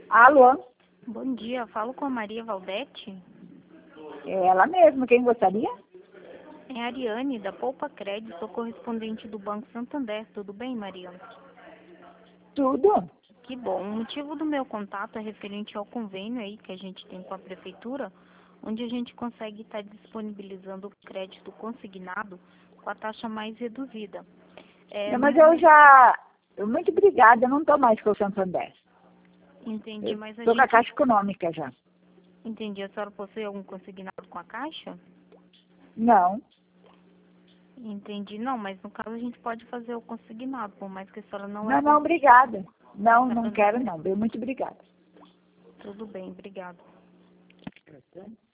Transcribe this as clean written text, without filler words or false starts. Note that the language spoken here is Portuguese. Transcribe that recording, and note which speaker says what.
Speaker 1: Alô?
Speaker 2: Bom dia, falo com a Maria Valdete.
Speaker 1: É ela mesma, quem gostaria?
Speaker 2: É a Ariane, da Poupa Crédito, sou correspondente do Banco Santander. Tudo bem, Maria?
Speaker 1: Tudo.
Speaker 2: Que bom. O motivo do meu contato é referente ao convênio aí que a gente tem com a Prefeitura, onde a gente consegue estar disponibilizando o crédito consignado com a taxa mais reduzida.
Speaker 1: Não,
Speaker 2: No
Speaker 1: mas eu
Speaker 2: momento,
Speaker 1: já... Muito obrigada, eu não estou mais com o Santander.
Speaker 2: entendi,
Speaker 1: Eu
Speaker 2: mas a
Speaker 1: estou com a
Speaker 2: gente...
Speaker 1: Caixa Econômica já.
Speaker 2: Entendi, a senhora possui algum consignado com a Caixa?
Speaker 1: Não.
Speaker 2: Entendi. Não, mas no caso a gente pode fazer o consignado, por mais que a senhora não é...
Speaker 1: Não, obrigada. Não,
Speaker 2: Tá
Speaker 1: não
Speaker 2: tudo
Speaker 1: quero
Speaker 2: bem.
Speaker 1: não. Muito obrigada.
Speaker 2: Tudo bem, obrigada.